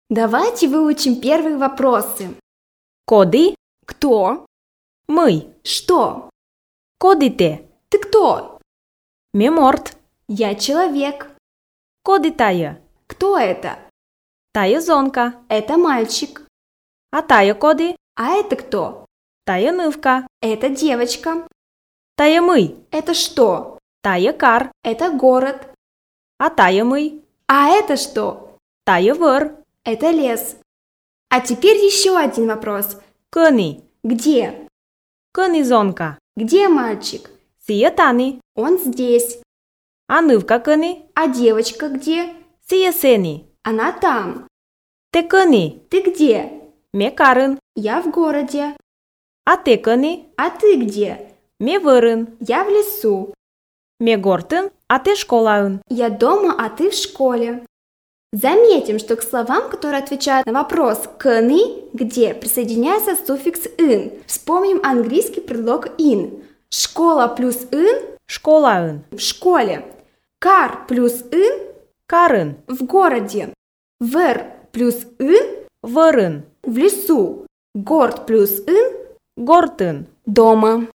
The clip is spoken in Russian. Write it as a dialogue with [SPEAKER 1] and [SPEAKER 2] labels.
[SPEAKER 1] Давайте выучим первые вопросы.
[SPEAKER 2] Коди?
[SPEAKER 1] Кто?
[SPEAKER 2] Мый.
[SPEAKER 1] Что?
[SPEAKER 2] Коди те?
[SPEAKER 1] Ты кто?
[SPEAKER 2] Ме морт.
[SPEAKER 1] Я человек.
[SPEAKER 2] Коди тая?
[SPEAKER 1] Кто это?
[SPEAKER 2] Тая зонка.
[SPEAKER 1] Это мальчик.
[SPEAKER 2] А тая коди?
[SPEAKER 1] А это кто?
[SPEAKER 2] Тая нывка.
[SPEAKER 1] Это девочка.
[SPEAKER 2] Тая мый.
[SPEAKER 1] Это что?
[SPEAKER 2] Тая кар.
[SPEAKER 1] Это город.
[SPEAKER 2] А тая мый.
[SPEAKER 1] А это что?
[SPEAKER 2] Тая вăr.
[SPEAKER 1] Это лес. А теперь еще один вопрос.
[SPEAKER 2] Câni.
[SPEAKER 1] Где?
[SPEAKER 2] Câni зонка.
[SPEAKER 1] Где мальчик?
[SPEAKER 2] Сие тани.
[SPEAKER 1] Он здесь.
[SPEAKER 2] А нывка câni?
[SPEAKER 1] А девочка где?
[SPEAKER 2] Сие сени.
[SPEAKER 1] Она там.
[SPEAKER 2] Те câni?
[SPEAKER 1] Ты где?
[SPEAKER 2] Ме карân.
[SPEAKER 1] Я в городе.
[SPEAKER 2] А те câni?
[SPEAKER 1] А ты где?
[SPEAKER 2] Ме vărân.
[SPEAKER 1] Я в лесу.
[SPEAKER 2] Ме гортân. А те школаân.
[SPEAKER 1] Я дома, а ты в школе. Заметим, что к словам, которые отвечают на вопрос «кыны», где присоединяется суффикс «ын». Вспомним английский предлог «in». Школа плюс «ын»
[SPEAKER 2] Школаân.
[SPEAKER 1] в школе. Кар плюс «ын»
[SPEAKER 2] Карân.
[SPEAKER 1] в городе. Вер плюс «ын»
[SPEAKER 2] Vărân.
[SPEAKER 1] в лесу. Горд плюс «ын»
[SPEAKER 2] Гортân.
[SPEAKER 1] дома.